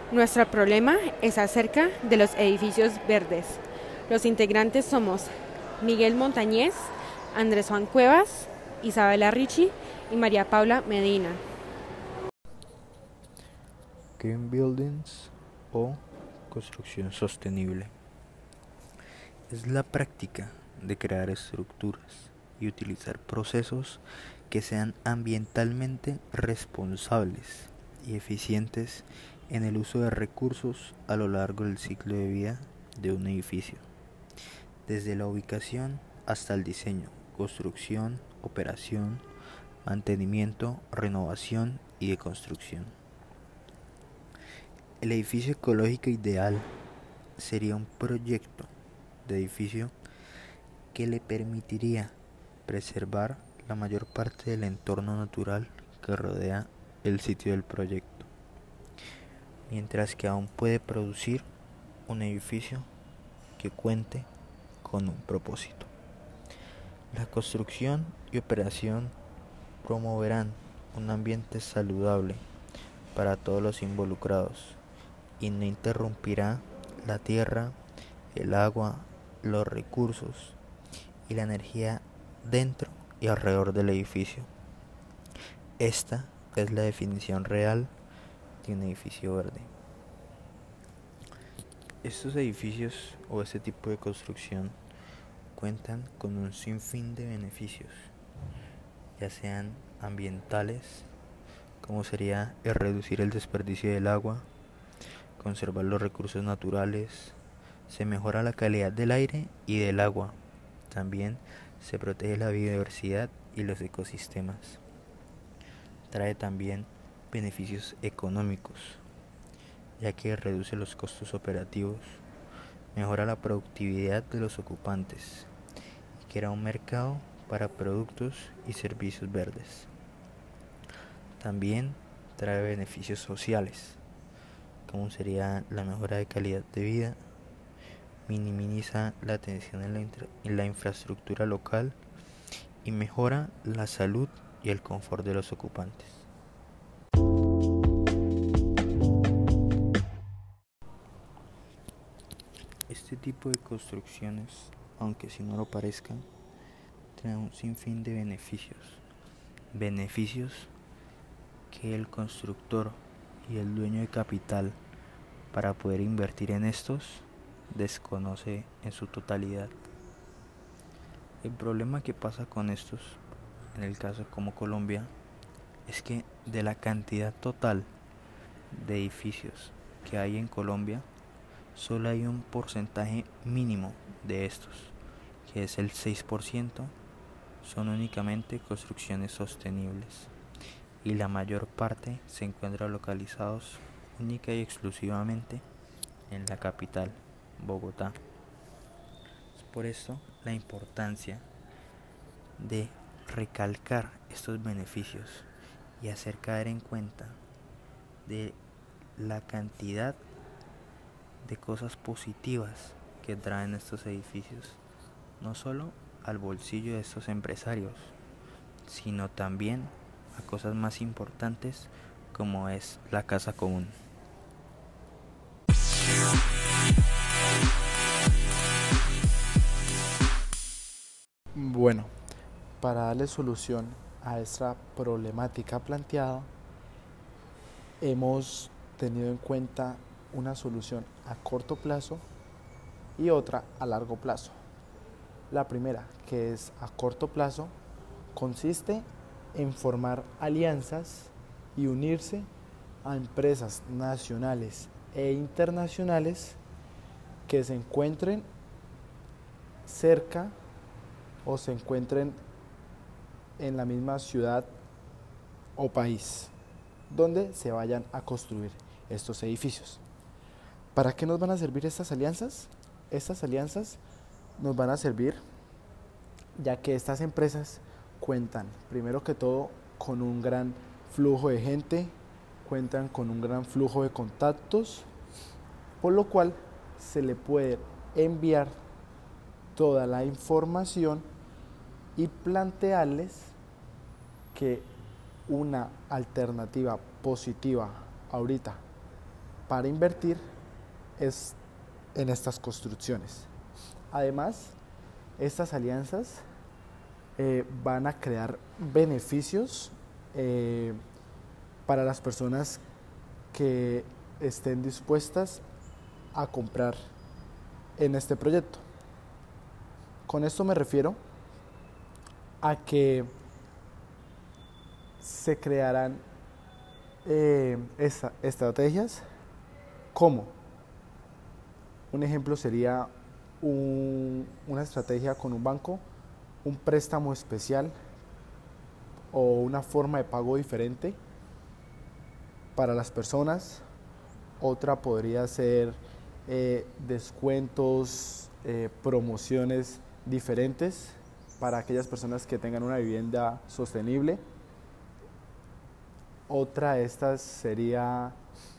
Nuestro problema es acerca de los edificios verdes. Los integrantes somos Miguel Montañez, Andrés Juan Cuevas, Isabela Ricci y María Paula Medina. Green Buildings o construcción sostenible. Es la práctica de crear estructuras y utilizar procesos que sean ambientalmente responsables y eficientes en el uso de recursos a lo largo del ciclo de vida de un edificio, desde la ubicación hasta el diseño, construcción, operación, mantenimiento, renovación y deconstrucción. El edificio ecológico ideal sería un proyecto de edificio que le permitiría preservar la mayor parte del entorno natural que rodea el sitio del proyecto, mientras que aún puede producir un edificio que cuente con un propósito. La construcción y operación promoverán un ambiente saludable para todos los involucrados y no interrumpirá la tierra, el agua, los recursos y la energía dentro y alrededor del edificio. Esta es la definición real de un edificio verde. Estos edificios o este tipo de construcción cuentan con un sinfín de beneficios, ya sean ambientales, como sería el reducir el desperdicio del agua, conservar los recursos naturales, se mejora la calidad del aire y del agua, también se protege la biodiversidad y los ecosistemas. Trae también beneficios económicos, ya que reduce los costos operativos, mejora la productividad de los ocupantes y crea un mercado para productos y servicios verdes. También trae beneficios sociales, como sería la mejora de calidad de vida, minimiza la tensión en la infraestructura local y mejora la salud y el confort de los ocupantes. Este tipo de construcciones, aunque si no lo parezcan, traen un sinfín de beneficios que el constructor y el dueño de capital para poder invertir en estos desconoce en su totalidad. El problema que pasa con estos, en el caso como Colombia, es que de la cantidad total de edificios que hay en Colombia, solo hay un porcentaje mínimo de estos, que es el 6%, son únicamente construcciones sostenibles y la mayor parte se encuentran localizados única y exclusivamente en la capital, Bogotá. Es por esto la importancia de recalcar estos beneficios y hacer caer en cuenta de la cantidad de cosas positivas que traen estos edificios, no solo al bolsillo de estos empresarios, sino también a cosas más importantes como es la casa común. Bueno, para darle solución a esta problemática planteada, hemos tenido en cuenta una solución a corto plazo y otra a largo plazo. La primera, que es a corto plazo, consiste en formar alianzas y unirse a empresas nacionales e internacionales que se encuentren cerca o se encuentren en la misma ciudad o país donde se vayan a construir estos edificios. ¿Para qué nos van a servir estas alianzas? Estas alianzas nos van a servir ya que estas empresas cuentan, primero que todo, con un gran flujo de gente, cuentan con un gran flujo de contactos, por lo cual se le puede enviar toda la información y plantearles que una alternativa positiva ahorita para invertir en estas construcciones. Además, estas alianzas van a crear beneficios para las personas que estén dispuestas a comprar en este proyecto. Con esto me refiero a que se crearán estrategias como un ejemplo sería una estrategia con un banco, un préstamo especial o una forma de pago diferente para las personas. Otra podría ser descuentos, promociones diferentes para aquellas personas que tengan una vivienda sostenible. Otra de estas sería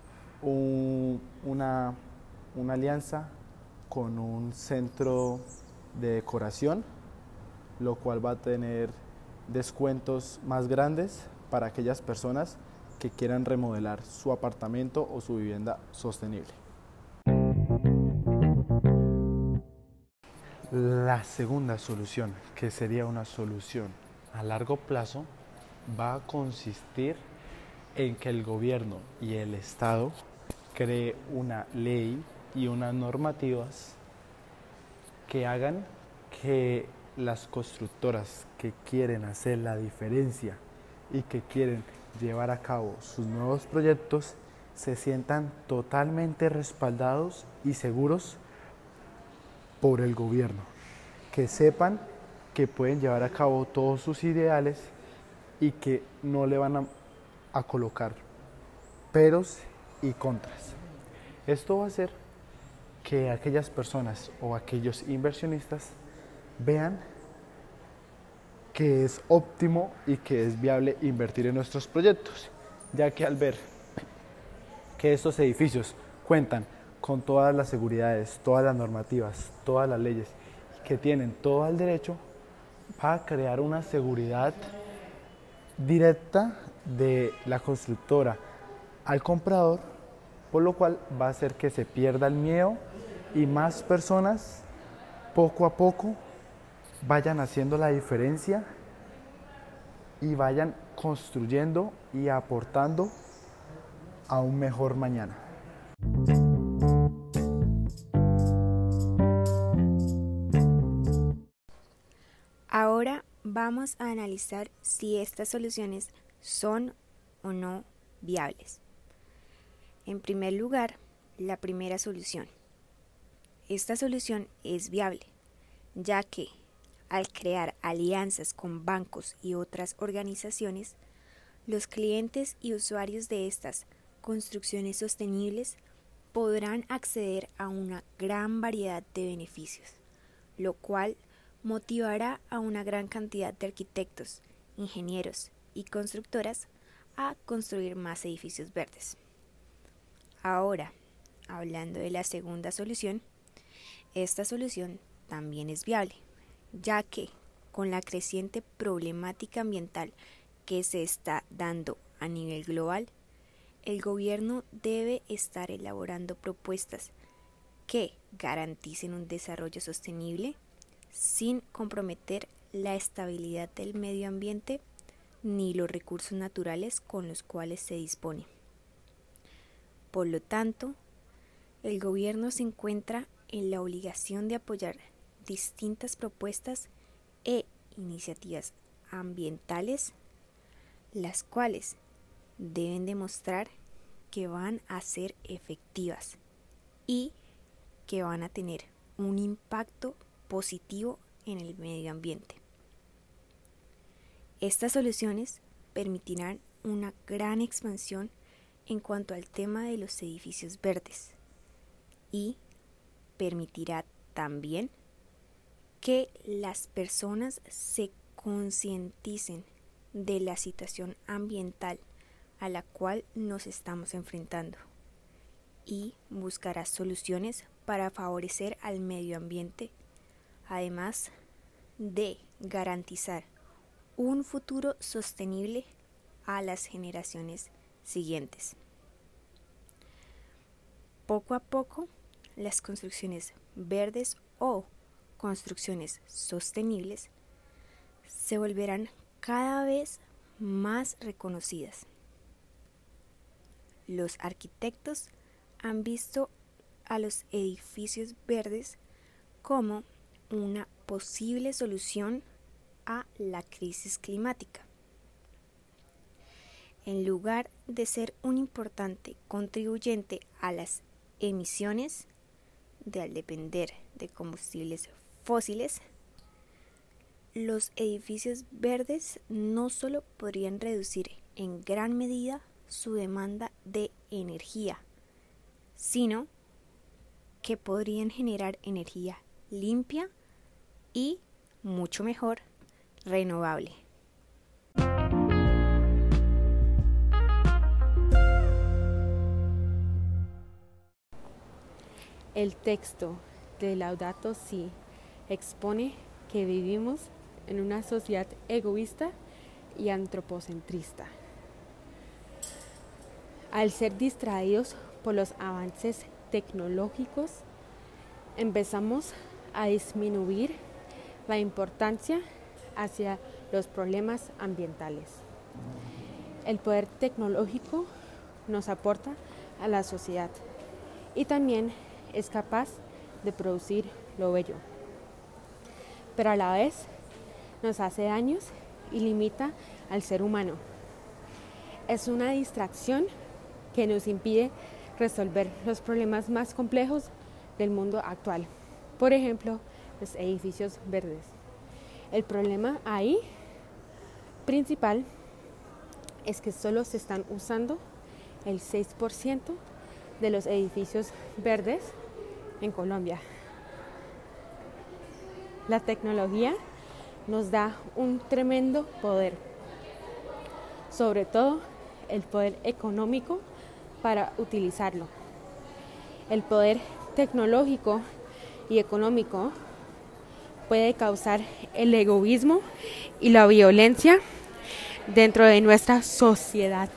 una alianza con un centro de decoración, lo cual va a tener descuentos más grandes para aquellas personas que quieran remodelar su apartamento o su vivienda sostenible. La segunda solución, que sería una solución a largo plazo, va a consistir en que el gobierno y el Estado cree una ley y unas normativas que hagan que las constructoras que quieren hacer la diferencia y que quieren llevar a cabo sus nuevos proyectos se sientan totalmente respaldados y seguros por el gobierno, que sepan que pueden llevar a cabo todos sus ideales y que no le van a colocar peros y contras. Esto va a hacer que aquellas personas o aquellos inversionistas vean que es óptimo y que es viable invertir en nuestros proyectos, ya que al ver que estos edificios cuentan con todas las seguridades, todas las normativas, todas las leyes, que tienen todo el derecho, va a crear una seguridad directa de la constructora al comprador, por lo cual va a hacer que se pierda el miedo y más personas poco a poco vayan haciendo la diferencia y vayan construyendo y aportando a un mejor mañana. Ahora vamos a analizar si estas soluciones son o no viables. En primer lugar, la primera solución. Esta solución es viable, ya que al crear alianzas con bancos y otras organizaciones, los clientes y usuarios de estas construcciones sostenibles podrán acceder a una gran variedad de beneficios, lo cual motivará a una gran cantidad de arquitectos, ingenieros y constructoras a construir más edificios verdes. Ahora, hablando de la segunda solución, esta solución también es viable, ya que con la creciente problemática ambiental que se está dando a nivel global, el gobierno debe estar elaborando propuestas que garanticen un desarrollo sostenible sin comprometer la estabilidad del medio ambiente ni los recursos naturales con los cuales se dispone. Por lo tanto, el gobierno se encuentra en la obligación de apoyar distintas propuestas e iniciativas ambientales, las cuales deben demostrar que van a ser efectivas y que van a tener un impacto positivo en el medio ambiente. Estas soluciones permitirán una gran expansión en cuanto al tema de los edificios verdes y permitirá también que las personas se concienticen de la situación ambiental a la cual nos estamos enfrentando y buscará soluciones para favorecer al medio ambiente, además de garantizar un futuro sostenible a las generaciones siguientes. poco a poco, las construcciones verdes o construcciones sostenibles se volverán cada vez más reconocidas. Los arquitectos han visto a los edificios verdes como una posible solución a la crisis climática. En lugar de ser un importante contribuyente a las emisiones al depender de combustibles fósiles, los edificios verdes no solo podrían reducir en gran medida su demanda de energía, sino que podrían generar energía limpia y, mucho mejor, renovable. El texto de Laudato Si expone que vivimos en una sociedad egoísta y antropocentrista. Al ser distraídos por los avances tecnológicos, empezamos a disminuir la importancia hacia los problemas ambientales. El poder tecnológico nos aporta a la sociedad y también es capaz de producir lo bello, pero a la vez nos hace daños y limita al ser humano. Es una distracción que nos impide resolver los problemas más complejos del mundo actual. Por ejemplo, los edificios verdes. El problema ahí principal es que solo se están usando el 6% de los edificios verdes en Colombia. La tecnología nos da un tremendo poder, sobre todo el poder económico para utilizarlo. El poder tecnológico y económico puede causar el egoísmo y la violencia dentro de nuestra sociedad.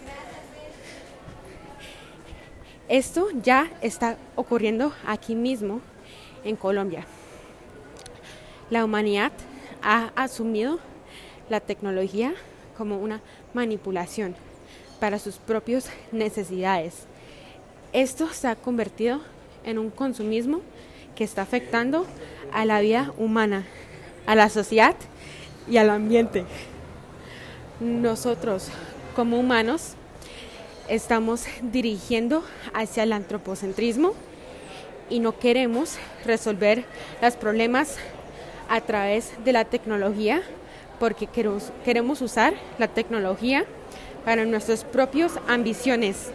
Esto ya está ocurriendo aquí mismo en Colombia. La humanidad ha asumido la tecnología como una manipulación para sus propias necesidades. Esto se ha convertido en un consumismo que está afectando a la vida humana, a la sociedad y al ambiente. Nosotros, como humanos, estamos dirigiendo hacia el antropocentrismo y no queremos resolver los problemas a través de la tecnología porque queremos usar la tecnología para nuestras propias ambiciones.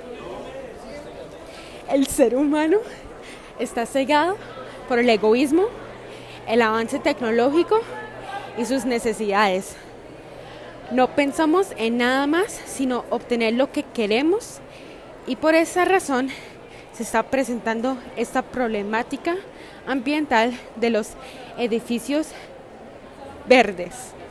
El ser humano está cegado por el egoísmo, el avance tecnológico y sus necesidades. No pensamos en nada más sino obtener lo que queremos y por esa razón se está presentando esta problemática ambiental de los edificios verdes.